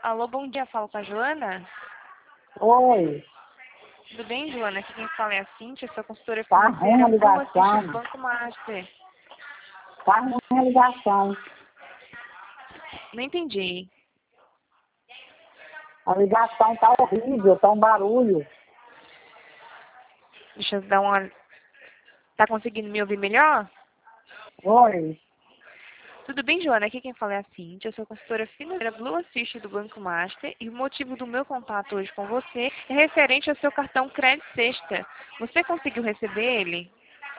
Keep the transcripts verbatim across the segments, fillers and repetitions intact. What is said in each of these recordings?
Alô, bom dia, falo com a Joana. Oi, Tudo bem, Joana? Aqui quem fala é a Cíntia, sou consultora tá ruim a financeira Blue Assist do ligação, Banco Master. tá ruim a ligação. Não entendi. A ligação tá horrível, tá um barulho. Deixa eu dar uma... Tá conseguindo me ouvir melhor? Oi, Tudo bem, Joana? Aqui quem fala é a Cíntia, sou consultora financeira Blue Assist do Banco Master e o motivo do meu contato hoje com você é referente ao seu cartão Crédito Sexta. Você conseguiu receber ele?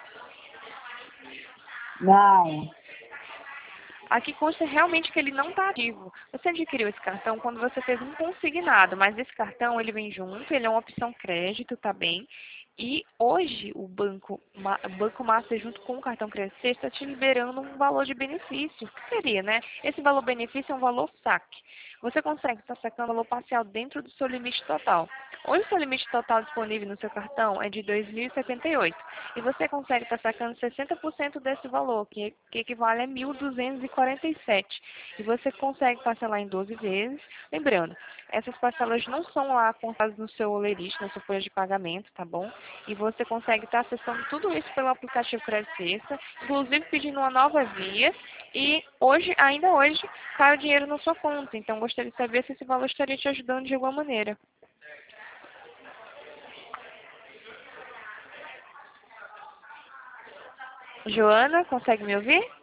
não, Aqui consta realmente que ele não está ativo. Você adquiriu esse cartão quando você fez um consignado, mas esse cartão ele vem junto, ele é uma opção crédito, tá bem? E hoje o Banco, Ma- Banco Master, junto com o cartão Crédito Sexta, está te liberando um valor de benefício. O que seria, né? Esse valor benefício é um valor saque. Você consegue estar sacando o valor parcial dentro do seu limite total. Hoje o seu limite total disponível no seu cartão é de dois mil e setenta e oito. E você consegue estar sacando sessenta por cento desse valor, que, que equivale a mil duzentos e quarenta e sete. E você consegue parcelar em doze vezes. Lembrando, essas parcelas não são lá contadas no seu olerite, na sua folha de pagamento, tá bom? E você consegue estar acessando tudo isso pelo aplicativo Crédito Sexta, inclusive pedindo uma nova via. E hoje, ainda hoje, cai o dinheiro na sua conta. Então, gostaria de saber se esse valor estaria te ajudando de alguma maneira. Joana, consegue me ouvir?